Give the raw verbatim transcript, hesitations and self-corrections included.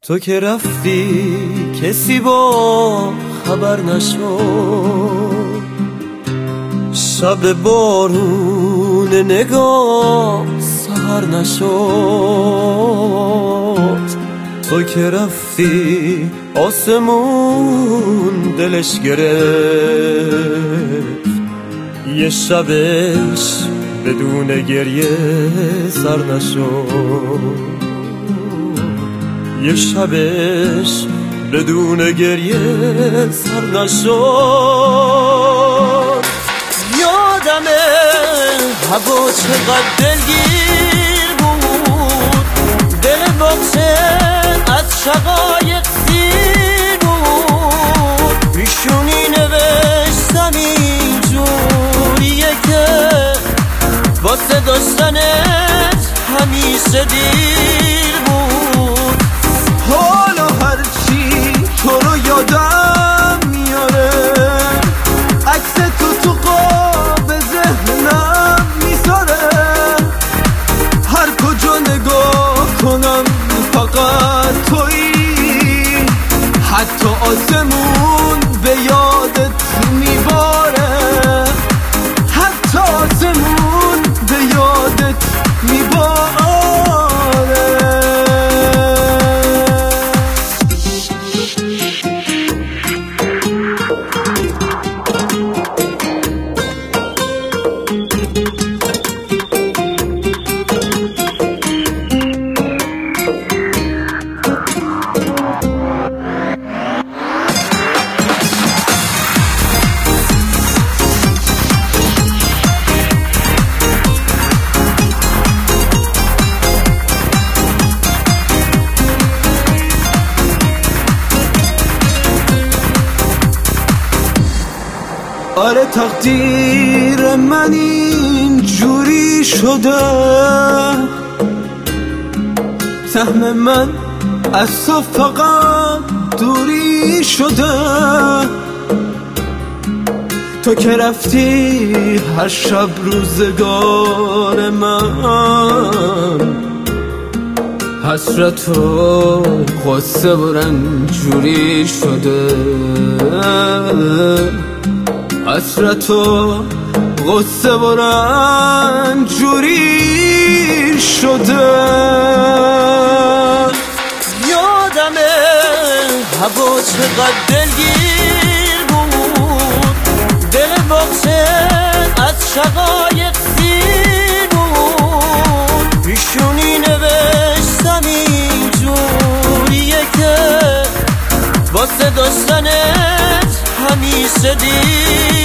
تو که رفتی کسی با خبر نشد، شب بارون نگاه سحر نشد. تو که رفتی آسمون دلش گرفت، یه شبش بدون گریه سر نشد. یه شبش بدون گریه سر نشد. یادمه هوا چقدر دلگیر بود، دل باغچه از شقایق سیر بود. پیشونی نوشتم اینجوریه که واسه داشتنت همیشه دیر بود. حالا هرچی تو رو یادم میاره، عکس تو تو قاب ذهنم میذاره. هر کجا نگاه کنم فقط تویی، حتی آسمون به یادت میباره، حتی آسمون به یادت میباره. آره تقدیر من اینجوری شده، سهم من از تو فقط دوری شده. تو که رفتی هر شب روزگار من حسرت و غصه و رنجوری شده. حسرت و غصه و رنجوری شده. یادمه هوا چقدر دلگیر بود، دل باغچه از شقایق سیر بود. پیشونی نوشتم اینجوریه که واسه داشتنت همیشه دیر